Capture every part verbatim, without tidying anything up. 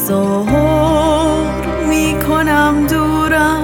تظاهر میکنم دورم،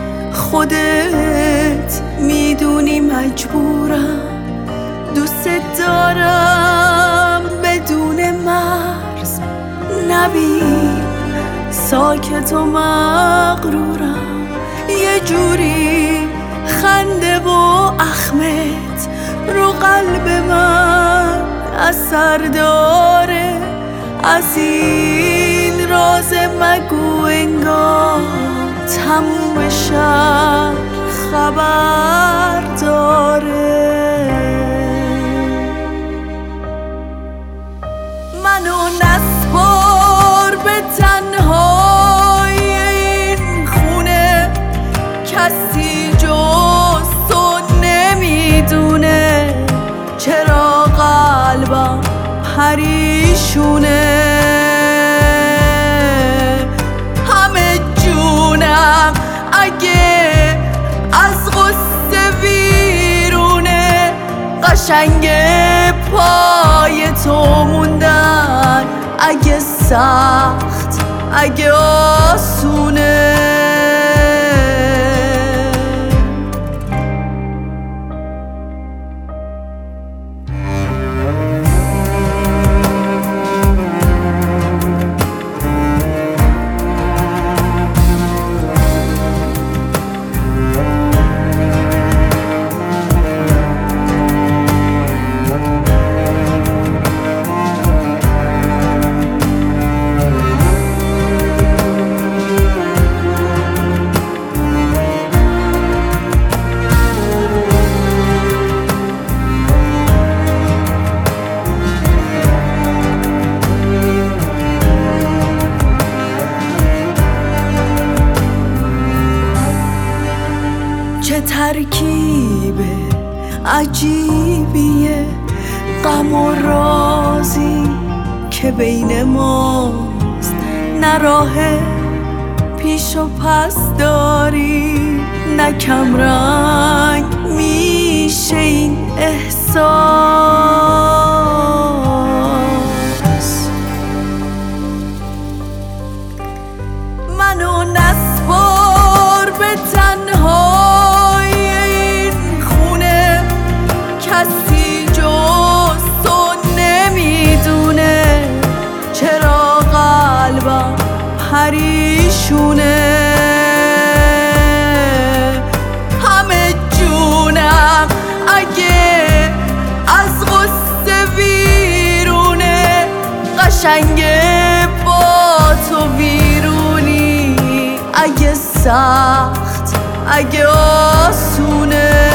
خودت میدونی مجبورم. دوست دارم بدون مرز، نبین ساکت و مغرورم. یه جوری خنده و اخمت رو قلب من اثر داره. از این راز مگو انگار تموم شهر خبر داره. منو نسپار به تنهای این خونه، کسی جز تو نمیدونه چرا قلبم پریشونه. همه جونم اگه از غصه بیرونه، قشنگ پای تو موندن اگه سخت اگه آسونه. چه ترکیب عجیبیه غم و رازی که بین ماست، نه راه پیش و پس داری نه کم رنگ میشه این احساس. منو نسپار به تنها کسی جز تو نمیدونه چرا قلبم پریشونه. همه جونم اگه از غصه بیرونه، قشنگ با تو بیرونی اگه سخت اگه آسونه.